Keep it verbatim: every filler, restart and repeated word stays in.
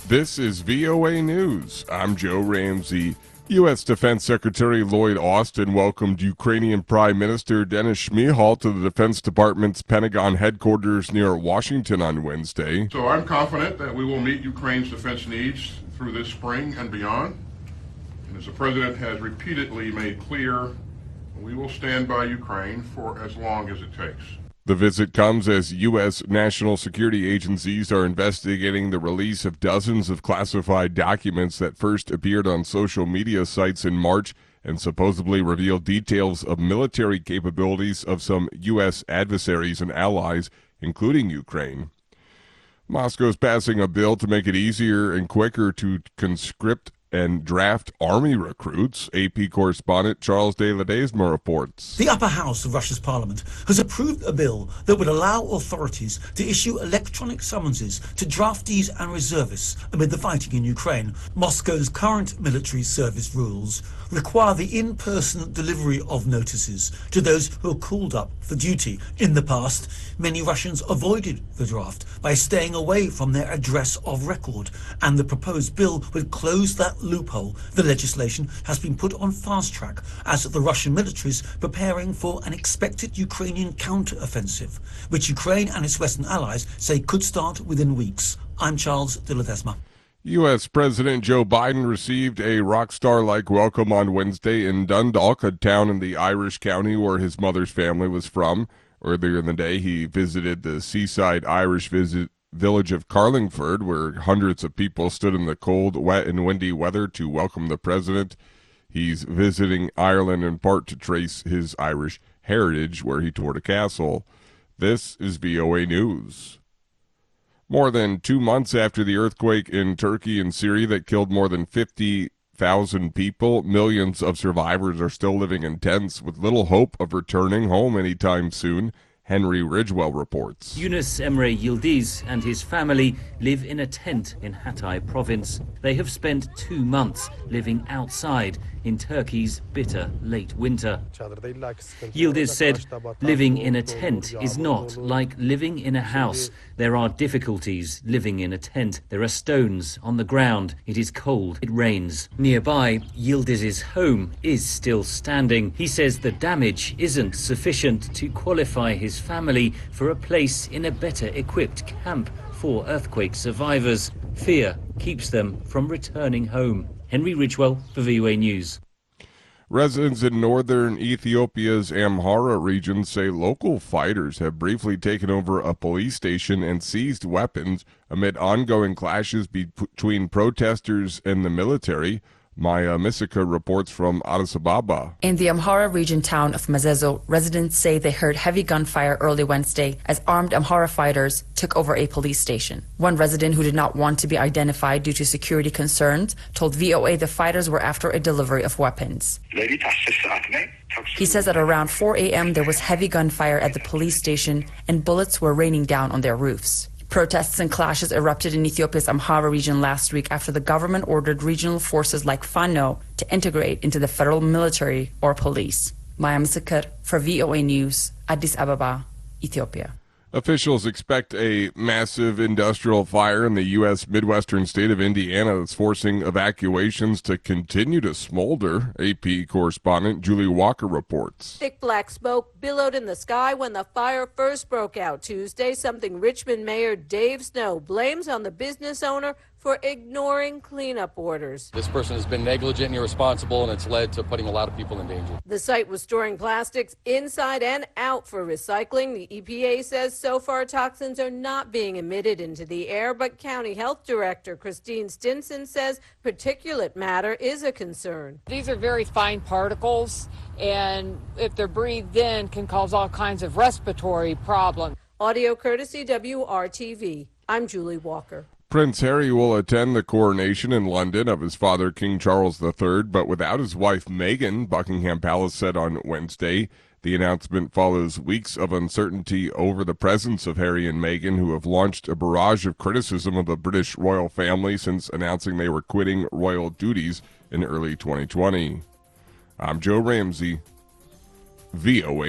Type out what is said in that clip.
This is V O A News. I'm Joe Ramsey. U S. Defense Secretary Lloyd Austin welcomed Ukrainian Prime Minister Denis Shmyhal to the Defense Department's Pentagon headquarters near Washington on Wednesday. So I'm confident that we will meet Ukraine's defense needs through this spring and beyond. And as the President has repeatedly made clear, we will stand by Ukraine for as long as it takes. The visit comes as U S national security agencies are investigating the release of dozens of classified documents that first appeared on social media sites in March and supposedly revealed details of military capabilities of some U S adversaries and allies, including Ukraine. Moscow's passing a bill to make it easier and quicker to conscript and draft army recruits. A P correspondent Charles de Ledesma reports. The upper house of Russia's parliament has approved a bill that would allow authorities to issue electronic summonses to draftees and reservists amid the fighting in Ukraine. Moscow's current military service rules require the in-person delivery of notices to those who are called up for duty. In the past, many Russians avoided the draft by staying away from their address of record, and the proposed bill would close that loophole. The legislation has been put on fast track as the Russian military is preparing for an expected Ukrainian counter-offensive, which Ukraine and its Western allies say could start within weeks. I'm Charles de Ledesma. U S. President Joe Biden received a rock star-like welcome on Wednesday in Dundalk, a town in the Irish county where his mother's family was from. Earlier in the day, he visited the seaside Irish visit village of Carlingford, where hundreds of people stood in the cold, wet, and windy weather to welcome the president. He's visiting Ireland in part to trace his Irish heritage, where he toured a castle. This is V O A News. More than two months after the earthquake in Turkey and Syria that killed more than fifty thousand people, millions of survivors are still living in tents with little hope of returning home anytime soon. Henry Ridgewell reports. Yunus Emre Yildiz and his family live in a tent in Hatay province. They have spent two months living outside in Turkey's bitter late winter. Yildiz said, living in a tent is not like living in a house. There are difficulties living in a tent. There are stones on the ground. It is cold. It rains. Nearby, Yildiz's home is still standing. He says the damage isn't sufficient to qualify his family for a place in a better equipped camp for earthquake survivors. Fear keeps them from returning home. Henry Ridgewell for V O A News. Residents in northern Ethiopia's Amhara region say local fighters have briefly taken over a police station and seized weapons amid ongoing clashes be- between protesters and the military. Maya Misika reports from Addis Ababa. In the Amhara region town of Mazezo, residents say they heard heavy gunfire early Wednesday as armed Amhara fighters took over a police station. One resident who did not want to be identified due to security concerns told V O A the fighters were after a delivery of weapons. He says at around four a.m. there was heavy gunfire at the police station and bullets were raining down on their roofs. Protests and clashes erupted in Ethiopia's Amhara region last week after the government ordered regional forces like Fano to integrate into the federal military or police. Maya Misakir for V O A News, Addis Ababa, Ethiopia. Officials expect a massive industrial fire in the U S Midwestern state of Indiana that's forcing evacuations to continue to smolder. A P correspondent Julie Walker reports. Thick black smoke billowed in the sky when the fire first broke out Tuesday, something Richmond Mayor Dave Snow blames on the business owner for ignoring cleanup orders. This person has been negligent and irresponsible, and it's led to putting a lot of people in danger. The site was storing plastics inside and out for recycling. The E P A says so far toxins are not being emitted into the air, but County Health Director Christine Stinson says particulate matter is a concern. These are very fine particles, and if they're breathed in, can cause all kinds of respiratory problems. Audio courtesy W R T V. I'm Julie Walker. Prince Harry will attend the coronation in London of his father, King Charles the Third, but without his wife, Meghan, Buckingham Palace said on Wednesday. The announcement follows weeks of uncertainty over the presence of Harry and Meghan, who have launched a barrage of criticism of the British royal family since announcing they were quitting royal duties in early twenty twenty. I'm Joe Ramsey, V O A